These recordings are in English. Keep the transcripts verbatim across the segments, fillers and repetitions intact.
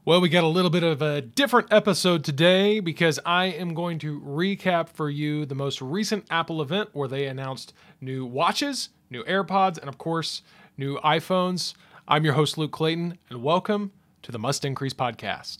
Well, we got a little bit of a different episode today because I am going to recap for you the most recent Apple event where they announced new watches, new AirPods, and of course, new iPhones. I'm your host, Luke Clayton, and welcome to the Must Increase Podcast.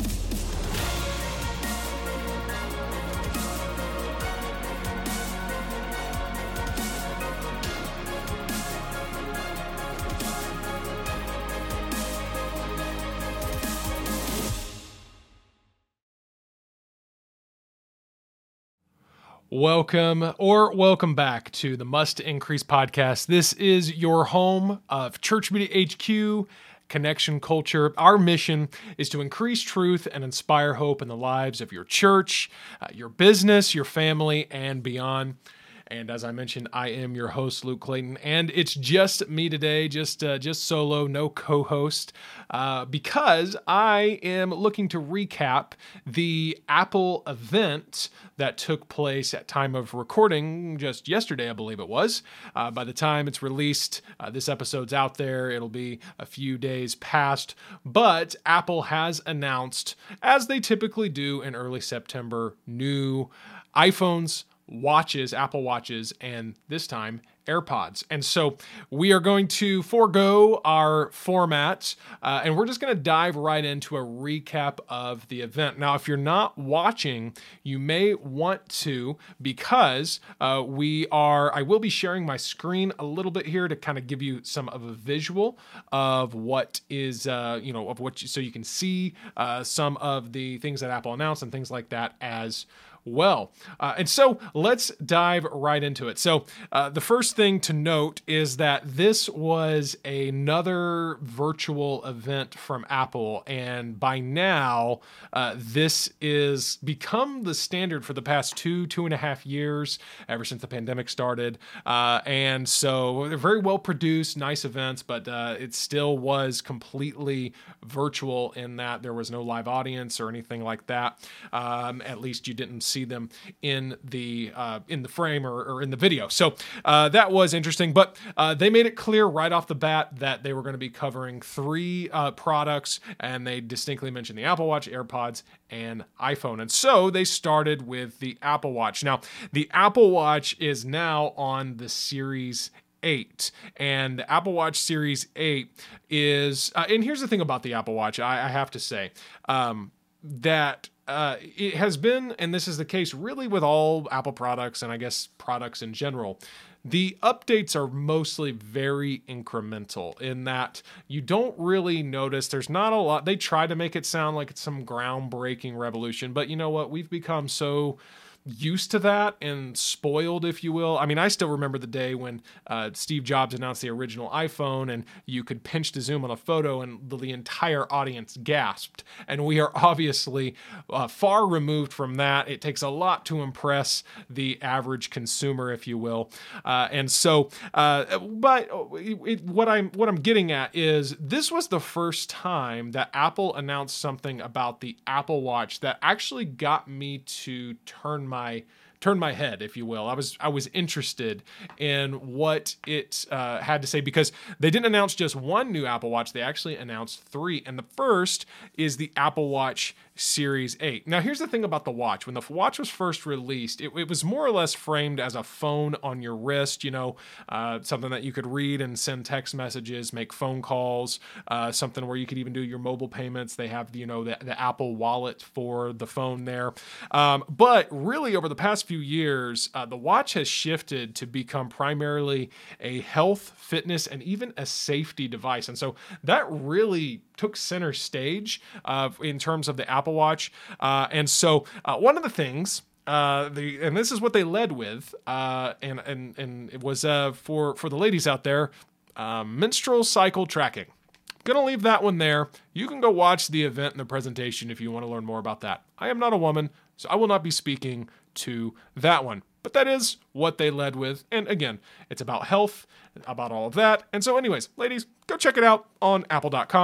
Welcome or welcome back to the Must Increase Podcast. This is your home of Church Media H Q, Connection Culture. Our mission is to increase truth and inspire hope in the lives of your church, uh, your business, your family, and beyond. And as I mentioned, I am your host, Luke Clayton, and it's just me today, just uh, just solo, no co-host, uh, because I am looking to recap the Apple event that took place at time of recording just yesterday, I believe it was. Uh, by the time it's released, uh, this episode's out there, it'll be a few days past, but Apple has announced, as they typically do in early September, new iPhones, watches, Apple Watches, and this time AirPods. And so we are going to forego our format, uh, and we're just going to dive right into a recap of the event. Now, if you're not watching, you may want to, because uh, we are, I will be sharing my screen a little bit here to kind of give you some of a visual of what is, uh, you know, of what, you, so you can see uh, some of the things that Apple announced and things like that as well. Uh, and so let's dive right into it. So uh, the first thing to note is that this was another virtual event from Apple. And by now, uh, this is become the standard for the past two, two and a half years, ever since the pandemic started. Uh, and so they're very well produced, nice events, but uh, it still was completely virtual in that there was no live audience or anything like that. Um, at least you didn't see see them in the uh, in the frame or, or in the video. So uh, that was interesting, but uh, they made it clear right off the bat that they were going to be covering three uh, products, and they distinctly mentioned the Apple Watch, AirPods, and iPhone. And so they started with the Apple Watch. Now, the Apple Watch is now on the Series eight, and the Apple Watch Series eight is, uh, and here's the thing about the Apple Watch, I, I have to say, um, that Uh, it has been, and this is the case really with all Apple products and I guess products in general, the updates are mostly very incremental in that you don't really notice. There's not a lot. They try to make it sound like it's some groundbreaking revolution, but you know what? We've become so used to that and spoiled, if you will. I mean, I still remember the day when uh, Steve Jobs announced the original iPhone and you could pinch to zoom on a photo and the, the entire audience gasped. And we are obviously uh, far removed from that. It takes a lot to impress the average consumer, if you will. Uh, and so, uh, but it, it, what I'm what I'm getting at is this was the first time that Apple announced something about the Apple Watch that actually got me to turn my my turn my head, if you will. I was I was interested in what it uh, had to say, because they didn't announce just one new Apple Watch. They actually announced three. And the first is the Apple Watch Series eight. Now, here's the thing about the watch. When the watch was first released, it, it was more or less framed as a phone on your wrist, you know, uh, something that you could read and send text messages, make phone calls, uh, something where you could even do your mobile payments. They have, you know, the, the Apple Wallet for the phone there. Um, but really, over the past few years, uh, the watch has shifted to become primarily a health, fitness, and even a safety device. And so that really took center stage uh, in terms of the Apple Watch. Uh, and so uh, one of the things, uh, the and this is what they led with, uh, and and and it was uh, for for the ladies out there, uh, menstrual cycle tracking. Gonna leave that one there. You can go watch the event and the presentation if you want to learn more about that. I am not a woman, so I will not be speaking to that one. But that is what they led with. And again, it's about health, about all of that. And so anyways, ladies, go check it out on apple dot com.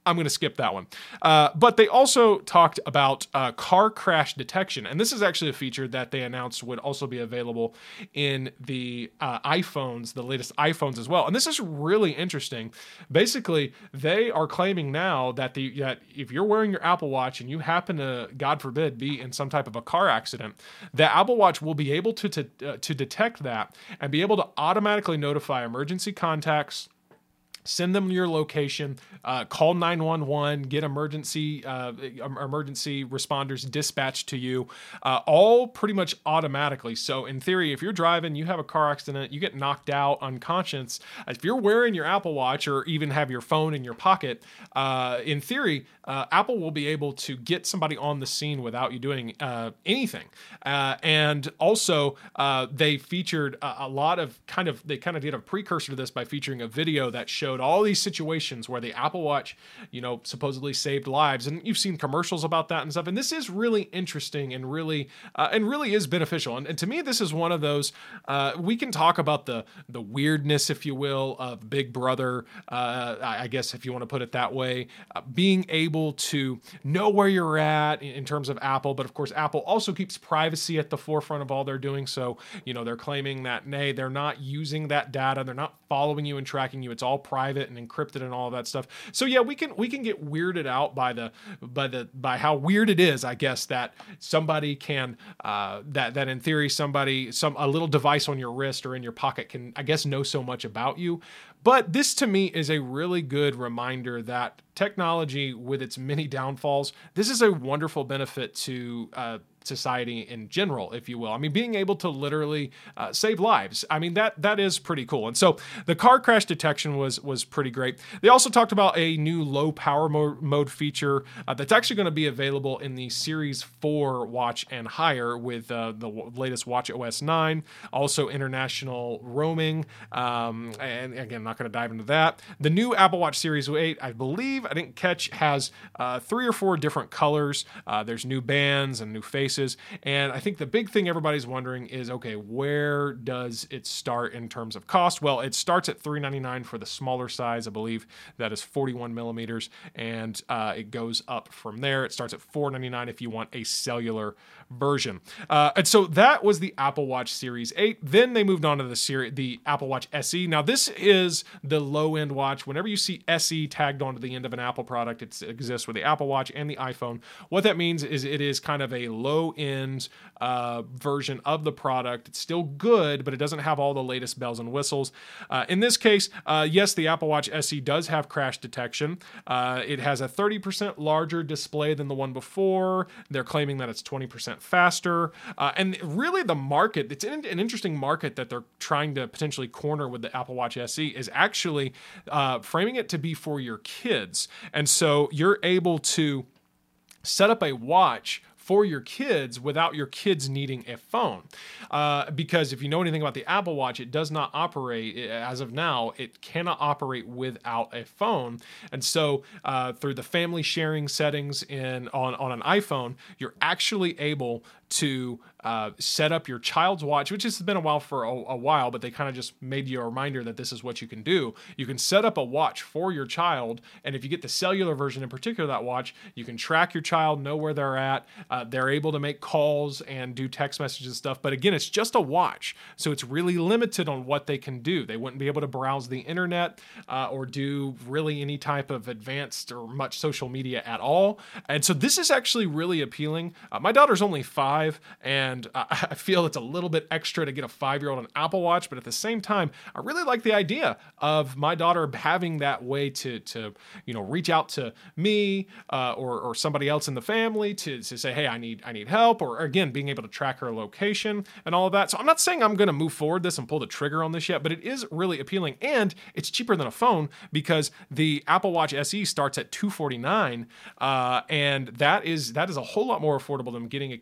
I'm going to skip that one. Uh, but they also talked about uh, car crash detection. And this is actually a feature that they announced would also be available in the uh, iPhones, the latest iPhones as well. And this is really interesting. Basically, they are claiming now that the that if you're wearing your Apple Watch and you happen to, God forbid, be in some type of a car accident, the Apple Watch will be able to, to, uh, to detect that and be able to automatically notify emergency contacts, send them your location, uh, call nine one one, get emergency uh, emergency responders dispatched to you, uh, all pretty much automatically. So in theory, if you're driving, you have a car accident, you get knocked out, unconscious, if you're wearing your Apple Watch or even have your phone in your pocket, uh, in theory, uh, Apple will be able to get somebody on the scene without you doing uh, anything. Uh, and also, uh, they featured a, a lot of kind of, they kind of did a precursor to this by featuring a video that showed all these situations where the Apple Watch, you know, supposedly saved lives, and you've seen commercials about that and stuff. And this is really interesting and really, uh, and really is beneficial. And, and to me, this is one of those. Uh, we can talk about the the weirdness, if you will, of Big Brother. Uh, I guess if you want to put it that way, uh, being able to know where you're at in, in terms of Apple, but of course, Apple also keeps privacy at the forefront of all they're doing. So, you know, they're claiming that nay, they're not using that data, they're not following you and tracking you. It's all private and encrypted and all of that stuff. So yeah, we can we can get weirded out by the by the by how weird it is, I guess, that somebody can uh, that that in theory somebody some a little device on your wrist or in your pocket can, I guess, know so much about you. But this to me is a really good reminder that technology, with its many downfalls, this is a wonderful benefit to uh, society in general, if you will. I mean, being able to literally uh, save lives. I mean, that that is pretty cool. And so the car crash detection was was pretty great. They also talked about a new low power mo- mode feature uh, that's actually going to be available in the Series four watch and higher with uh, the w- latest watch O S nine, also international roaming. Um, and again, I'm not going to dive into that. The new Apple Watch Series eight, I believe, I didn't catch, has uh, three or four different colors. Uh, there's new bands and new faces. And I think the big thing everybody's wondering is, okay, where does it start in terms of cost? Well, it starts at three hundred ninety-nine dollars for the smaller size. I believe that is forty-one millimeters, and uh, it goes up from there. It starts at four hundred ninety-nine dollars if you want a cellular version. Uh, and so that was the Apple Watch Series eight. Then they moved on to the series, the Apple Watch S E. Now, this is the low-end watch. Whenever you see S E tagged onto the end of an Apple product, it exists with the Apple Watch and the iPhone. What that means is it is kind of a low-end uh, version of the product. It's still good, but it doesn't have all the latest bells and whistles. Uh, in this case, uh, yes, the Apple Watch S E does have crash detection. Uh, it has a thirty percent larger display than the one before. They're claiming that it's twenty percent faster. Uh, and really the market, it's an, an interesting market that they're trying to potentially corner with the Apple Watch S E, is actually uh, framing it to be for your kids. And so you're able to set up a watch for your kids without your kids needing a phone. Uh, because if you know anything about the Apple Watch, it does not operate, as of now, it cannot operate without a phone. And so uh, through the family sharing settings in on, on an iPhone, you're actually able to uh, set up your child's watch, which has been a while for a, a while, but they kind of just made you a reminder that this is what you can do. You can set up a watch for your child, and if you get the cellular version in particular of that watch, you can track your child, know where they're at. Uh, they're able to make calls and do text messages and stuff, but again, it's just a watch, so it's really limited on what they can do. They wouldn't be able to browse the internet uh, or do really any type of advanced or much social media at all, and so this is actually really appealing. Uh, my daughter's only five, and I feel it's a little bit extra to get a five-year-old an Apple Watch, but at the same time, I really like the idea of my daughter having that way to, to you know, reach out to me uh, or or somebody else in the family to, to say, hey, I need I need help, or again, being able to track her location and all of that. So I'm not saying I'm going to move forward this and pull the trigger on this yet, but it is really appealing, and it's cheaper than a phone because the Apple Watch S E starts at two hundred forty-nine dollars, uh, and that is that is a whole lot more affordable than getting a kid a phone.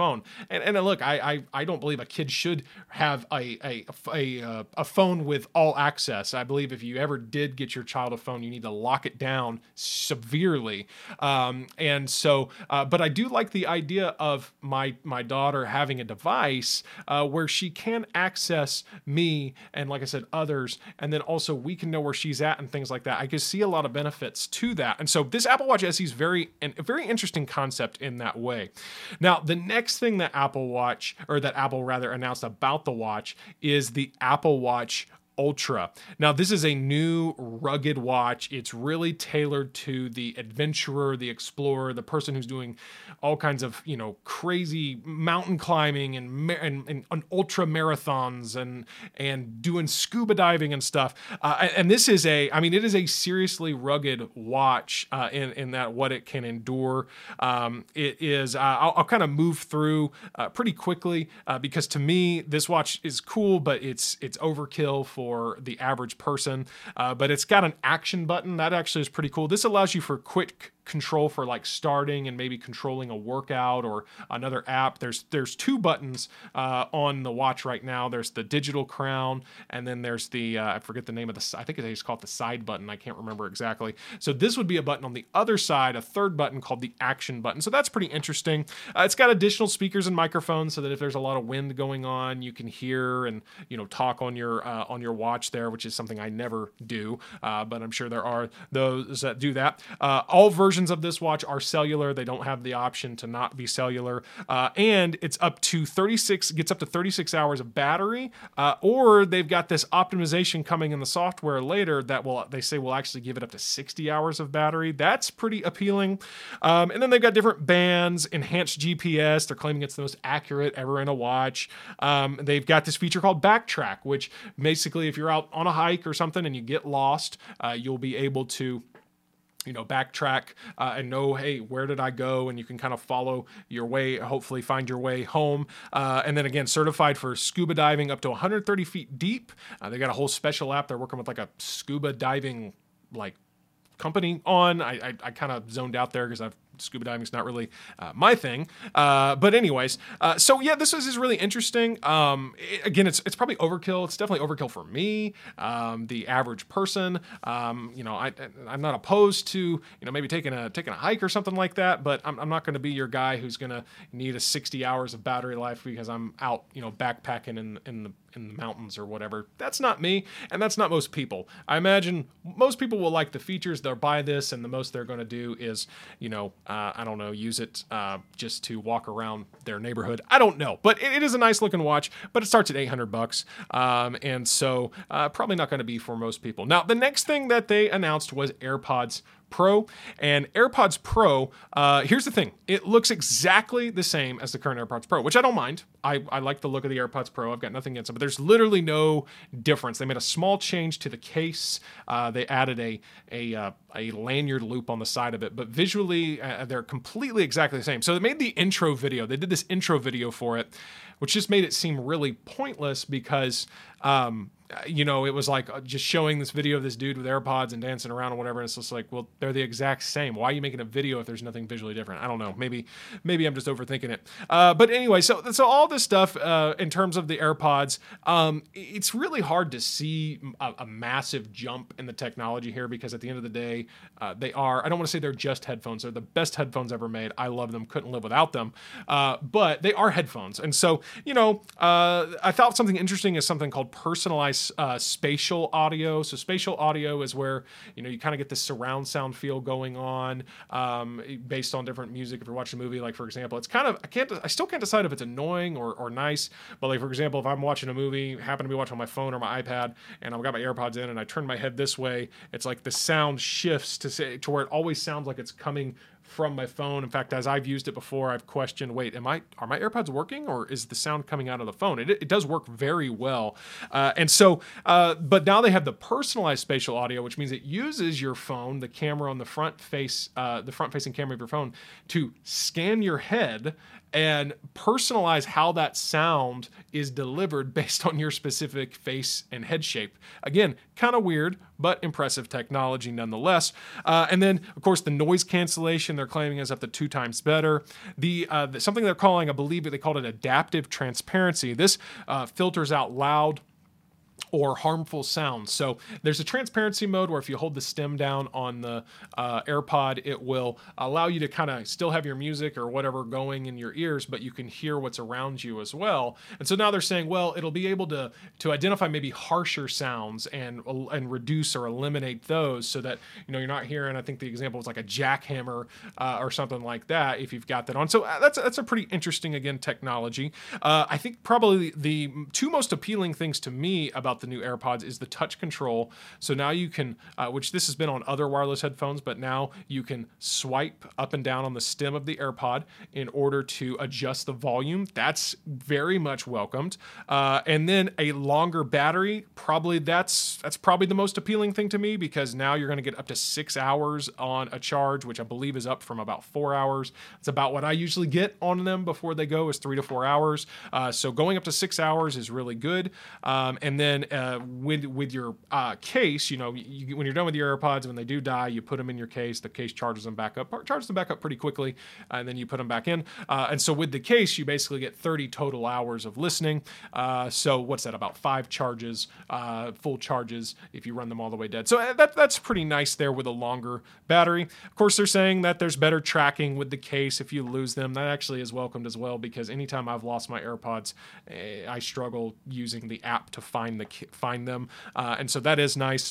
phone. And, and look, I, I I don't believe a kid should have a a a, a, a phone with all access. I believe if you ever did get your child a phone, you need to lock it down severely. Um, and so, uh, but I do like the idea of my my daughter having a device uh, where she can access me and, like I said, others, and then also we can know where she's at and things like that. I can see a lot of benefits to that. And so this Apple Watch S E is very and a very interesting concept in that way. Now, the next thing that Apple Watch, or that Apple rather announced about the watch is the Apple Watch Ultra. Now, this is a new rugged watch. It's really tailored to the adventurer, the explorer, the person who's doing all kinds of, you know, crazy mountain climbing and and, and, and ultra marathons and and doing scuba diving and stuff. Uh, and, and this is a, I mean, it is a seriously rugged watch uh, in in that what it can endure. Um, it is. Uh, I'll, I'll kind of move through uh, pretty quickly uh, because to me this watch is cool, but it's it's overkill for For the average person, uh, but it's got an action button that actually is pretty cool. This allows you for quick control for like starting and maybe controlling a workout or another app. There's there's two buttons uh, on the watch right now. There's the digital crown, and then there's the uh, I forget the name of the I think it's called the side button. I can't remember exactly. So this would be a button on the other side, a third button called the action button. So that's pretty interesting. Uh, it's got additional speakers and microphones so that if there's a lot of wind going on, you can hear and you know talk on your uh, on your watch there, which is something I never do, uh, but I'm sure there are those that do that. Uh, all versions of this watch are cellular. They don't have the option to not be cellular, uh, and it's up to thirty-six, gets up to thirty-six hours of battery, uh, or they've got this optimization coming in the software later that will, they say will actually give it up to sixty hours of battery. That's pretty appealing. Um, and then they've got different bands, enhanced G P S. They're claiming it's the most accurate ever in a watch. Um, they've got this feature called Backtrack, which basically if you're out on a hike or something and you get lost, uh, you'll be able to you know, backtrack uh, and know, hey, where did I go? And you can kind of follow your way, hopefully find your way home. Uh, and then again, certified for scuba diving up to one hundred thirty feet deep. Uh, they got a whole special app. They're working with like a scuba diving like company on. I I, I kind of zoned out there because I've scuba diving is not really uh, my thing. Uh, but anyways, uh, so yeah, this is, is really interesting. Um, it, again, it's it's probably overkill. It's definitely overkill for me, um, the average person. Um, you know, I, I'm not opposed to, you know, maybe taking a taking a hike or something like that, but I'm, I'm not going to be your guy who's going to need a sixty hours of battery life because I'm out, you know, backpacking in, in the in the mountains or whatever. That's not me, and that's not most people. I imagine most people will like the features. They'll buy this, and the most they're going to do is, you know, uh, I don't know, use it uh, just to walk around their neighborhood. I don't know, but it, it is a nice looking watch. But it starts at eight hundred bucks, um, and so uh, probably not going to be for most people. Now, the next thing that they announced was AirPods Pro. And AirPods Pro, uh, here's the thing. It looks exactly the same as the current AirPods Pro, which I don't mind. I, I like the look of the AirPods Pro. I've got nothing against them, but there's literally no difference. They made a small change to the case. Uh, they added a a, uh, a lanyard loop on the side of it, but visually uh, they're completely exactly the same. So they made the intro video. They did this intro video for it, which just made it seem really pointless because, um, you know, it was like just showing this video of this dude with AirPods and dancing around or whatever. And it's just like, well, they're the exact same. Why are you making a video if there's nothing visually different? I don't know. Maybe, maybe I'm just overthinking it. Uh, but anyway, so so all this stuff uh, in terms of the AirPods, um, it's really hard to see a, a massive jump in the technology here because at the end of the day, uh, they are. I don't want to say they're just headphones. They're the best headphones ever made. I love them. Couldn't live without them. Uh, but they are headphones, and so you know, uh, I thought something interesting is something called personalized Uh, spatial audio. So spatial audio is where, you know, you kind of get this surround sound feel going on um, based on different music. If you're watching a movie, like for example, it's kind of, I can't, I still can't decide if it's annoying or, or nice, but like for example, if I'm watching a movie, happen to be watching on my phone or my iPad, and I've got my AirPods in and I turn my head this way, it's like the sound shifts to say, to where it always sounds like it's coming from my phone. In fact, as I've used it before, I've questioned, wait, am I, are my AirPods working or is the sound coming out of the phone? It, it does work very well. Uh, and so so, uh, but now they have the personalized spatial audio, which means it uses your phone, the camera on the front face, uh, the front facing camera of your phone, to scan your head and personalize how that sound is delivered based on your specific face and head shape. Again, kind of weird, but impressive technology nonetheless. Uh, and then, of course, the noise cancellation they're claiming is up to two times better. The, uh, the something they're calling, I believe they called it adaptive transparency. This uh, filters out loud or harmful sounds. So there's a transparency mode where if you hold the stem down on the uh, AirPod, it will allow you to kind of still have your music or whatever going in your ears, but you can hear what's around you as well. And so now they're saying, well, it'll be able to to identify maybe harsher sounds and and reduce or eliminate those, so that you know you're not hearing. I think the example was like a jackhammer uh, or something like that if you've got that on. So that's that's a pretty interesting again technology. Uh, I think probably the two most appealing things to me about the new AirPods is the touch control. So now you can, uh, which this has been on other wireless headphones, but now you can swipe up and down on the stem of the AirPod in order to adjust the volume. That's very much welcomed. Uh, and then a longer battery, probably that's that's probably the most appealing thing to me, because now you're going to get up to six hours on a charge, which I believe is up from about four hours. It's about what I usually get on them before they go, is three to four hours. Uh, so going up to six hours is really good. Um, and then uh, with with your uh, case, you know, you, when you're done with your AirPods, when they do die, you put them in your case. The case charges them back up, charges them back up pretty quickly, and then you put them back in. Uh, and so with the case, you basically get thirty total hours of listening. Uh, so what's that? About five charges, uh, full charges, if you run them all the way dead. So that that's pretty nice there with a longer battery. Of course, they're saying that there's better tracking with the case if you lose them. That actually is welcomed as well, because anytime I've lost my AirPods, eh, I struggle using the app to find the find them, uh, and so that is nice.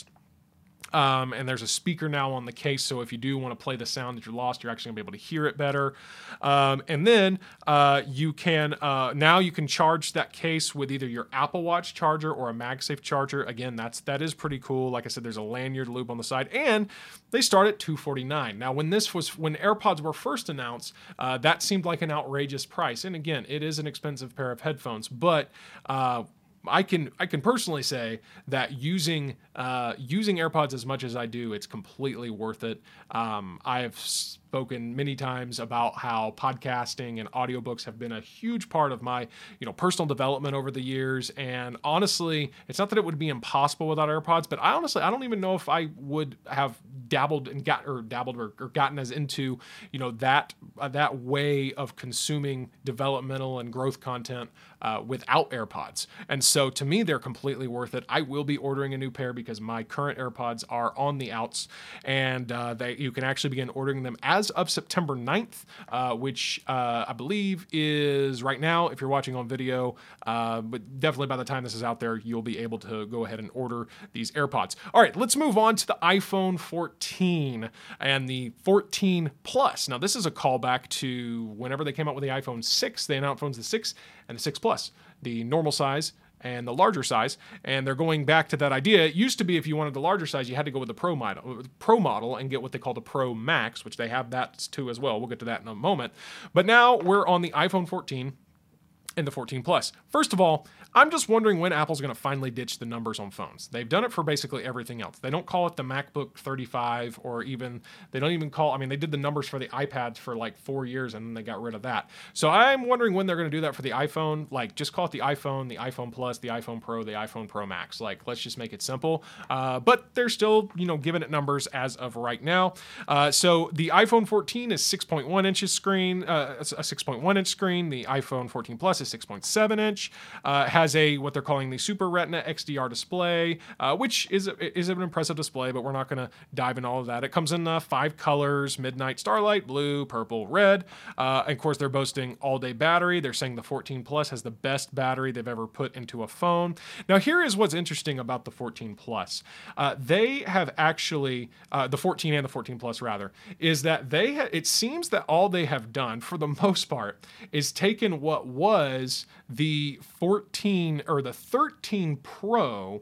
Um, and there's a speaker now on the case, so if you do want to play the sound that you lost, you're actually going to be able to hear it better. Um, and then uh, you can uh, now you can charge that case with either your Apple Watch charger or a MagSafe charger. Again, that's that is pretty cool. Like I said, there's a lanyard loop on the side, and they start at two hundred forty-nine dollars. Now, when this was when AirPods were first announced, uh, that seemed like an outrageous price. And again, it is an expensive pair of headphones, but uh, I can I can personally say that using uh, using AirPods as much as I do, it's completely worth it. Um, I have spoken many times about how podcasting and audiobooks have been a huge part of my you know personal development over the years. And honestly, it's not that it would be impossible without AirPods, but I honestly I don't even know if I would have dabbled and got or dabbled or, or gotten as into you know that uh, that way of consuming developmental and growth content uh, without AirPods. And so to me, they're completely worth it. I will be ordering a new pair because my current AirPods are on the outs, and uh, they you can actually begin ordering them as of September ninth, uh, which uh, I believe is right now if you're watching on video, uh, but definitely by the time this is out there, you'll be able to go ahead and order these AirPods. All right, let's move on to the iPhone fourteen and the fourteen Plus. Now, this is a callback to whenever they came out with the iPhone six, they announced phones the six and the six Plus, the normal size and the larger size, and they're going back to that idea. It used to be if you wanted the larger size, you had to go with the Pro model, Pro model and get what they call the Pro Max, which they have that too as well. We'll get to that in a moment. But now we're on the iPhone fourteen and the fourteen Plus. First of all, I'm just wondering when Apple's going to finally ditch the numbers on phones. They've done it for basically everything else. They don't call it the MacBook thirty-five, or even, they don't even call, I mean, they did the numbers for the iPads for like four years and then they got rid of that. So I'm wondering when they're going to do that for the iPhone. Like, just call it the iPhone, the iPhone Plus, the iPhone Pro, the iPhone Pro Max. Like, let's just make it simple. Uh, but they're still, you know, giving it numbers as of right now. Uh, so the iPhone fourteen is six point one inches screen, uh, a six point one inch screen. The iPhone fourteen Plus is six point seven inch. Uh, has a what they're calling the Super Retina X D R display, uh, which is is an impressive display, but we're not going to dive in all of that. It comes in uh, five colors: midnight starlight, blue, purple, red. Uh, and of course, they're boasting all-day battery. They're saying the fourteen Plus has the best battery they've ever put into a phone. Now, here is what's interesting about the fourteen Plus. Uh, they have actually uh, the fourteen and the fourteen Plus rather is that they ha- it seems that all they have done for the most part is taken what was the fourteen or the thirteen Pro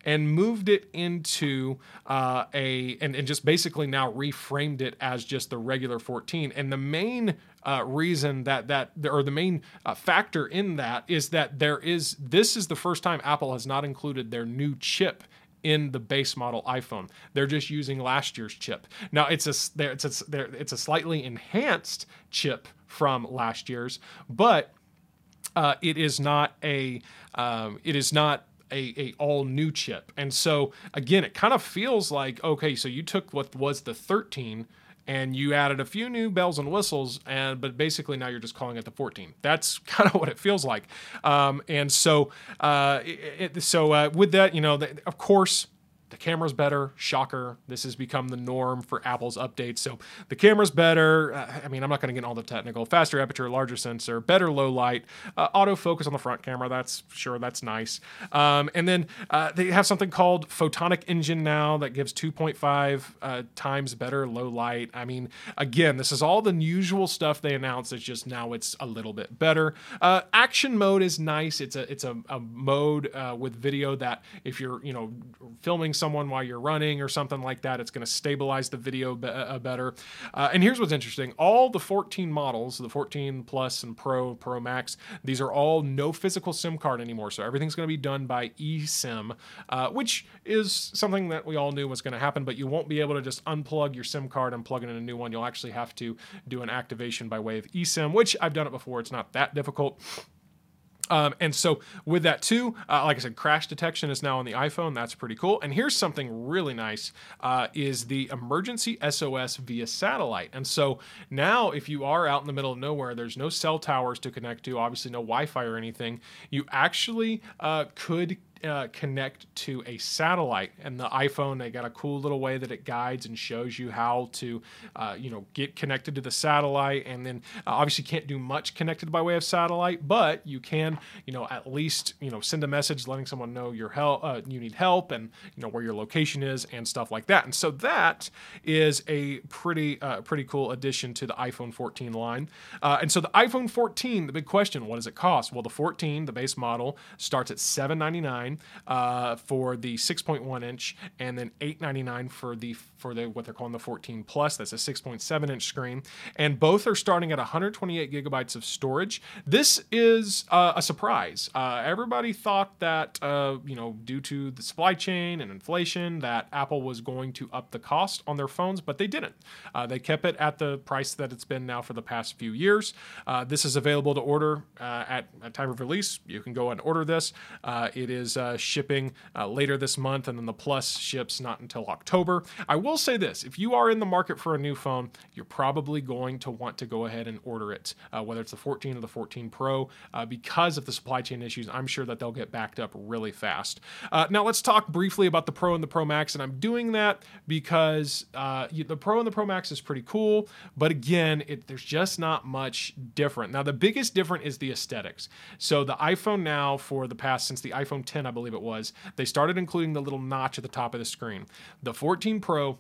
and moved it into uh, a and, and just basically now reframed it as just the regular fourteen. And the main uh, reason that that or the main uh, factor in that is that there is this is the first time Apple has not included their new chip in the base model iPhone. They're just using last year's chip. Now it's a it's a it's a slightly enhanced chip from last year's, but uh, it is not a um, it is not a, a all new chip. And so again, it kind of feels like, okay, so you took what was the thirteen and you added a few new bells and whistles, and but basically now you're just calling it the fourteen. That's kind of what it feels like. Um, and so, uh, it, so uh, with that, you know, the, of course, the camera's better. Shocker. This has become the norm for Apple's updates. So the camera's better. Uh, I mean, I'm not going to get all the technical. Faster aperture, larger sensor, better low light, uh, autofocus on the front camera. That's sure, that's nice. Um, and then uh, they have something called Photonic Engine now that gives two point five uh, times better low light. I mean, again, this is all the usual stuff they announced. It's just now it's a little bit better. Uh, action mode is nice. It's a it's a, a mode uh, with video that if you're you know filming someone while you're running or something like that, it's going to stabilize the video be- uh, better. Uh, and here's what's interesting. All the fourteen models, the fourteen Plus and Pro, Pro Max, these are all no physical SIM card anymore. So everything's going to be done by eSIM, uh, which is something that we all knew was going to happen, but you won't be able to just unplug your SIM card and plug in a new one. You'll actually have to do an activation by way of eSIM, which I've done it before. It's not that difficult. Um, and so with that too, uh, like I said, crash detection is now on the iPhone. That's pretty cool. And here's something really nice, uh, is the emergency S O S via satellite. And so now if you are out in the middle of nowhere, there's no cell towers to connect to, obviously no Wi-Fi or anything, you actually uh, could Uh, connect to a satellite. And the iPhone, they got a cool little way that it guides and shows you how to, uh, you know, get connected to the satellite. And then uh, obviously can't do much connected by way of satellite, but you can, you know, at least, you know, send a message letting someone know your help, uh, you need help, and you know where your location is and stuff like that. And so that is a pretty, uh, pretty cool addition to the iPhone fourteen line. Uh, and so the iPhone fourteen, the big question, what does it cost? Well, the fourteen, the base model, starts at seven ninety-nine. Uh, for the six point one inch, and then eight ninety-nine for the for the what they're calling the fourteen Plus. That's a six point seven inch screen, and both are starting at one hundred twenty-eight gigabytes of storage. This is uh, a surprise. Uh, everybody thought that uh, you know due to the supply chain and inflation that Apple was going to up the cost on their phones, but they didn't. Uh, they kept it at the price that it's been now for the past few years. Uh, this is available to order uh, at, at time of release. You can go and order this. Uh, it is Uh, shipping uh, later this month, and then the Plus ships not until October. I will say this, if you are in the market for a new phone, you're probably going to want to go ahead and order it, uh, whether it's the fourteen or the fourteen Pro, uh, because of the supply chain issues. I'm sure that they'll get backed up really fast. Uh, now let's talk briefly about the Pro and the Pro Max, and I'm doing that because uh, you, the Pro and the Pro Max is pretty cool, but again, it, there's just not much different. Now the biggest difference is the aesthetics. So the iPhone now, for the past, since the iPhone ten, I believe it was, they started including the little notch at the top of the screen. The fourteen Pro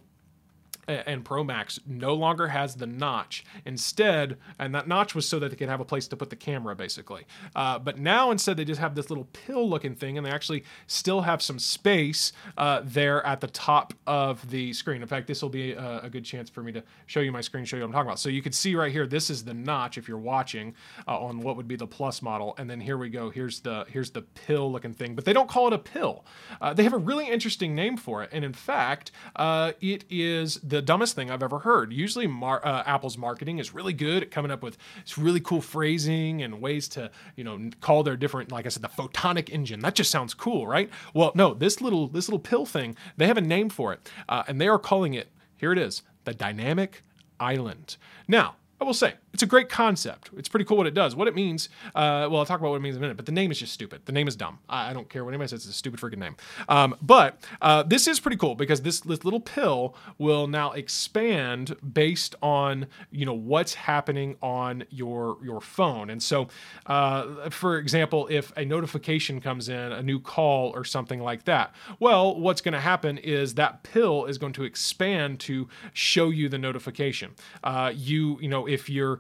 and Pro Max no longer has the notch. Instead, and that notch was so that they could have a place to put the camera, basically. Uh, but now instead they just have this little pill-looking thing, and they actually still have some space uh, there at the top of the screen. In fact, this will be a, a good chance for me to show you my screen, show you what I'm talking about. So you can see right here, this is the notch if you're watching uh, on what would be the Plus model, and then here we go. Here's the here's the pill-looking thing, but they don't call it a pill. Uh, they have a really interesting name for it, and in fact, uh, it is the the dumbest thing I've ever heard. Usually Mar- uh, Apple's marketing is really good at coming up with really cool phrasing and ways to, you know, call their different, like I said, the photonic engine. That just sounds cool, right? Well, no, this little this little pill thing, they have a name for it, uh, and they are calling it, here it is, the Dynamic Island. Now, I will say, it's a great concept. It's pretty cool what it does. What it means, uh, well, I'll talk about what it means in a minute, but the name is just stupid. The name is dumb. I, I don't care what anybody says. It's a stupid freaking name. Um, but uh, this is pretty cool because this, this little pill will now expand based on, you know, what's happening on your, your phone. And so, uh, for example, if a notification comes in, a new call or something like that, well, what's going to happen is that pill is going to expand to show you the notification. Uh, you, you know, if you're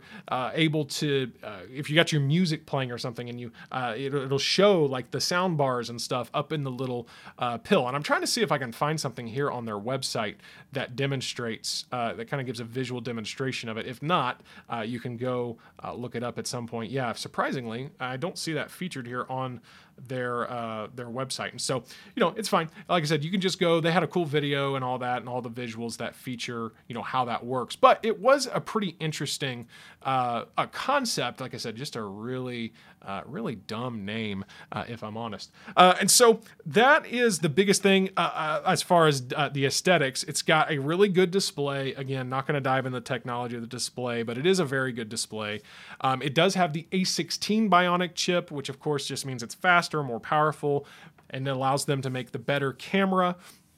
uh, able to, uh, if you got your music playing or something, and you uh, it, it'll show like the sound bars and stuff up in the little uh, pill. And I'm trying to see if I can find something here on their website that demonstrates, uh, that kind of gives a visual demonstration of it. If not, uh, you can go uh, look it up at some point. Yeah, surprisingly, I don't see that featured here on their uh, their website. And so, you know, it's fine. Like I said, you can just go, they had a cool video and all that and all the visuals that feature, you know, how that works. But it was a pretty interesting uh, a concept. Like I said, just a really, uh, really dumb name, uh, if I'm honest. Uh, and so that is the biggest thing uh, uh, as far as uh, the aesthetics. It's got a really good display. Again, not going to dive into the technology of the display, but it is a very good display. Um, it does have the A sixteen Bionic chip, which of course just means it's faster, more powerful, and it allows them to make the better camera.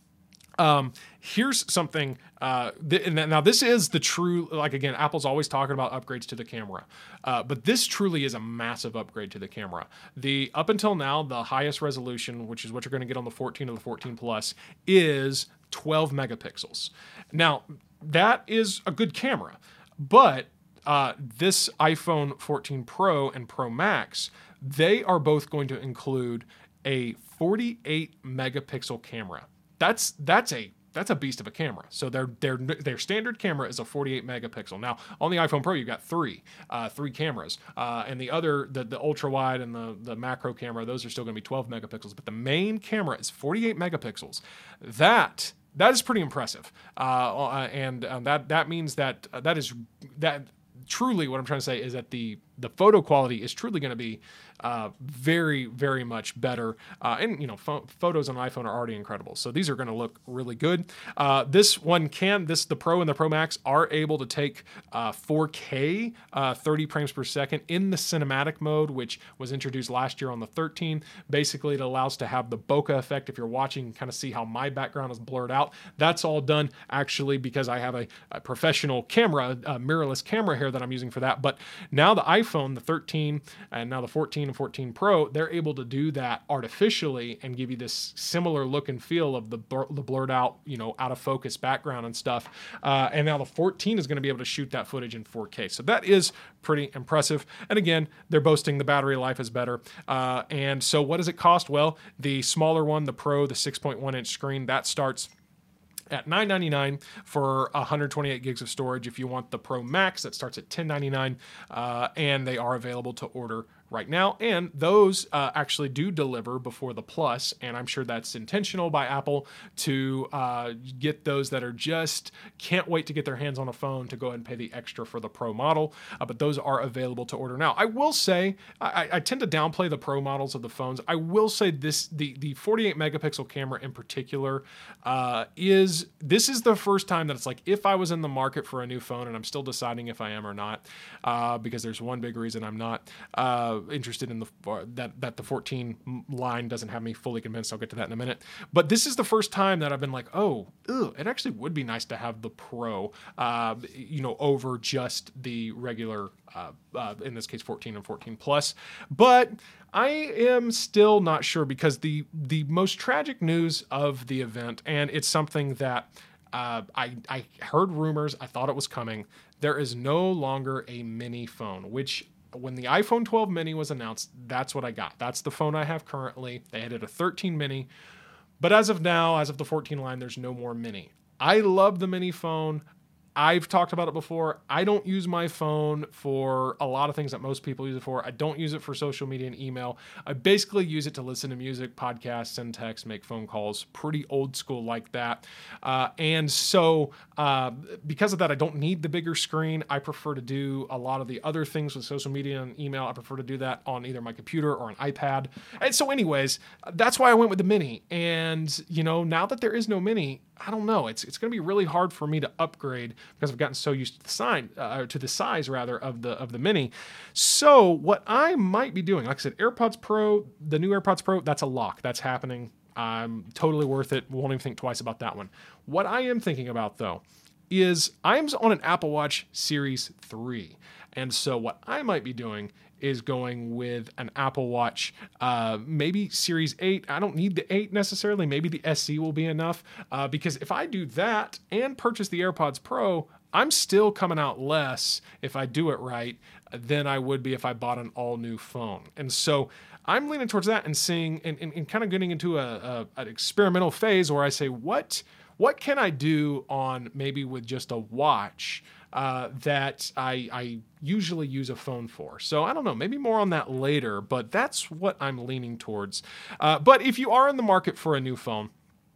Um, here's something, uh, th- and now this is the true, like again, Apple's always talking about upgrades to the camera, uh, but this truly is a massive upgrade to the camera. The, up until now, the highest resolution, which is what you're going to get on the fourteen or the fourteen Plus, is twelve megapixels. Now, that is a good camera, but uh, this iPhone fourteen Pro and Pro Max, they are both going to include a forty-eight megapixel camera. That's that's a that's a beast of a camera. So their their their standard camera is a forty-eight megapixel. Now on the iPhone Pro, you've got three uh, three cameras, uh, and the other the the ultra wide and the the macro camera, those are still going to be twelve megapixels. But the main camera is forty-eight megapixels. That that is pretty impressive, uh, and uh, that that means that uh, that is that. Truly, what I'm trying to say is that the the photo quality is truly going to be uh, very, very much better. Uh, and, you know, pho- photos on an iPhone are already incredible. So these are going to look really good. Uh, this one can, this, the Pro and the Pro Max are able to take uh, four K, uh, thirty frames per second in the cinematic mode, which was introduced last year on the thirteen. Basically, it allows to have the bokeh effect. If you're watching, kind of see how my background is blurred out. That's all done actually because I have a, a professional camera, a mirrorless camera here that I'm using for that. But now the iPhone iPhone, the thirteen, and now the fourteen and fourteen Pro, they're able to do that artificially and give you this similar look and feel of the, blur, the blurred out, you know, out of focus background and stuff. Uh, and now the fourteen is going to be able to shoot that footage in four K. So that is pretty impressive. And again, they're boasting the battery life is better. Uh, and so what does it cost? Well, the smaller one, the Pro, the six point one inch screen, that starts at nine ninety-nine for one hundred twenty-eight gigs of storage. If you want the Pro Max, that starts at ten ninety-nine, uh, and they are available to order right now. And those uh, actually do deliver before the Plus, and I'm sure that's intentional by Apple to uh, get those that are just can't wait to get their hands on a phone to go ahead and pay the extra for the Pro model. Uh, but those are available to order now. I will say, I, I tend to downplay the Pro models of the phones. I will say this, the, the forty-eight megapixel camera in particular uh, is, this is the first time that it's like, if I was in the market for a new phone, and I'm still deciding if I am or not, uh, because there's one big reason I'm not, uh, interested in the uh, that that the fourteen line doesn't have me fully convinced. I'll get to that in a minute. But this is the first time that I've been like, oh, ew, it actually would be nice to have the Pro, uh, you know, over just the regular, uh, uh, in this case, fourteen and fourteen Plus. But I am still not sure because the the most tragic news of the event, and it's something that uh, I I heard rumors. I thought it was coming. There is no longer a mini phone, which when the iPhone twelve mini was announced, that's what I got. That's the phone I have currently. They added a thirteen mini. But as of now, as of the fourteen line, there's no more mini. I love the mini phone. I've talked about it before. I don't use my phone for a lot of things that most people use it for. I don't use it for social media and email. I basically use it to listen to music, podcasts, send texts, make phone calls. Pretty old school like that. Uh, and so uh, because of that, I don't need the bigger screen. I prefer to do a lot of the other things with social media and email. I prefer to do that on either my computer or an iPad. And so anyways, that's why I went with the mini. And, you know, now that there is no mini, I don't know. It's it's going to be really hard for me to upgrade because I've gotten so used to the sign, uh, to the size rather of the of the mini. So what I might be doing, like I said, AirPods Pro, the new AirPods Pro, that's a lock. That's happening. I'm totally worth it. Won't even think twice about that one. What I am thinking about though is I'm on an Apple Watch Series three, and so what I might be doing is going with an Apple Watch, uh, maybe Series eight. I don't need the eight necessarily. Maybe the S E will be enough. Uh, because if I do that and purchase the AirPods Pro, I'm still coming out less if I do it right than I would be if I bought an all new phone. And so I'm leaning towards that and seeing and, and, and kind of getting into a, a an experimental phase where I say, what what can I do on maybe with just a watch uh, that I, I usually use a phone for? So I don't know, maybe more on that later, but that's what I'm leaning towards. Uh, but if you are in the market for a new phone,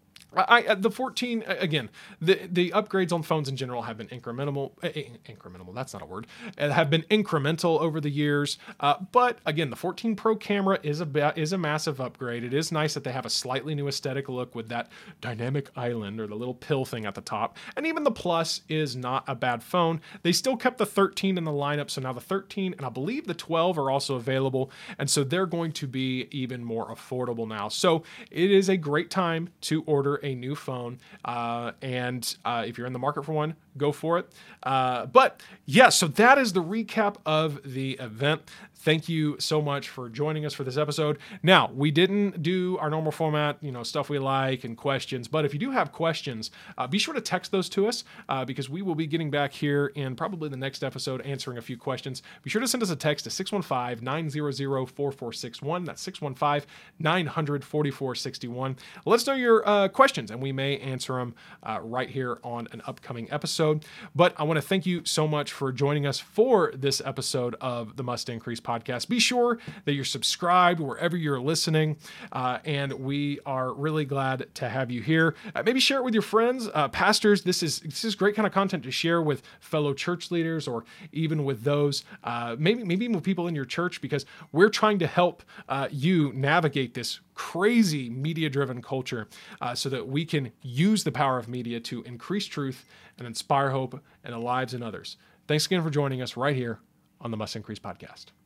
I, I the fourteen again, the the upgrades on phones in general have been incremental. Uh, incremental, that's not a word. Uh, have been incremental over the years. Uh, but again, the fourteen Pro camera is a is a massive upgrade. It is nice that they have a slightly new aesthetic look with that dynamic island or the little pill thing at the top. And even the Plus is not a bad phone. They still kept the thirteen in the lineup, so now the thirteen and I believe the twelve are also available, and so they're going to be even more affordable now. So it is a great time to order a new phone, uh, and uh, if you're in the market for one, go for it. Uh, but yeah, so that is the recap of the event. Thank you so much for joining us for this episode. Now, we didn't do our normal format, you know, stuff we like and questions, but if you do have questions, uh, be sure to text those to us uh, because we will be getting back here in probably the next episode answering a few questions. Be sure to send us a text to six one five, nine hundred, four four six one. That's six one five, nine hundred, four four six one. Let us know your uh, questions and we may answer them uh, right here on an upcoming episode. But I want to thank you so much for joining us for this episode of the Must Increase podcast. Podcast. Be sure that you're subscribed wherever you're listening, uh, and we are really glad to have you here. Uh, maybe share it with your friends, uh, pastors. This is this is great kind of content to share with fellow church leaders, or even with those uh, maybe maybe even with people in your church, because we're trying to help uh, you navigate this crazy media-driven culture, uh, so that we can use the power of media to increase truth and inspire hope in the lives of others. Thanks again for joining us right here on the Must Increase podcast.